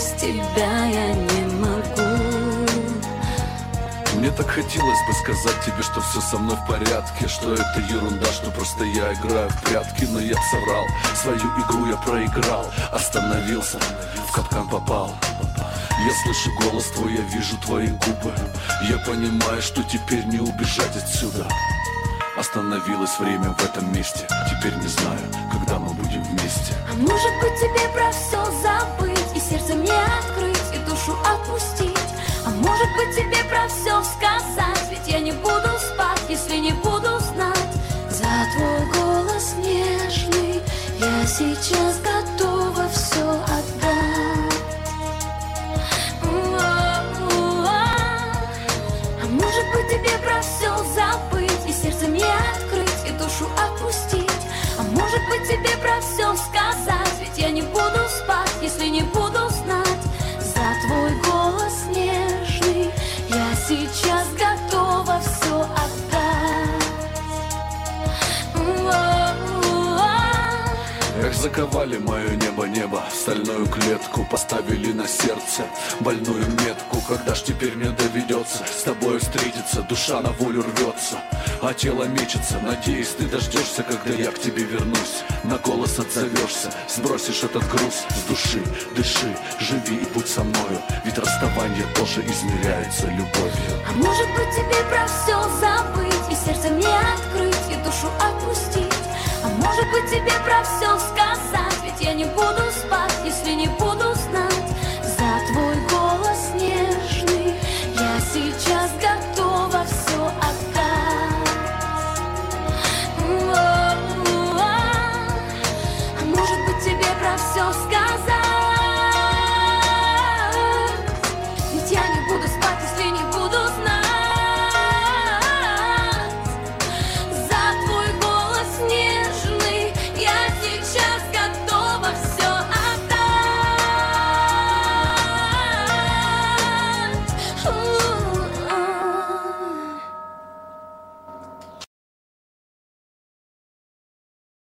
без тебя я не могу. Мне так хотелось бы сказать тебе, что все со мной в порядке, что это ерунда, что просто я играю в прятки. Но я соврал, свою игру я проиграл, остановился, в капкан попал. Я слышу голос твой, я вижу твои губы. Я понимаю, что теперь не убежать отсюда. Остановилось время в этом месте. Теперь не знаю, когда мы будем вместе. А может быть тебе про все забыть, и сердце мне открыть, и душу отпустить. А может быть тебе про все сказать, ведь я не буду спать, если не буду знать. За твой голос нежный я сейчас готова все отдать. А может быть тебе про все забыть, и сердце мне открыть, и душу отпустить. А может быть тебе про все сказать, ведь я не буду спать, если не буду знать. За твой голос нежный я сейчас готова все отдать. Эх, заковали мое небо, в стальную клетку, поставили на сердце больную метку. Когда ж теперь мне доведется с тобой встретиться? Душа на волю рвется, а тело мечется. Надеюсь, ты дождешься, когда я к тебе вернусь. На голос отзовешься, сбросишь этот груз с души. Дыши, живи и будь со мною, ведь расставание тоже измеряется любовью. А может быть тебе про все забыть, и сердце мне открыть, и душу отпустить. А может быть тебе про все сказать, ведь я не буду спать, если не буду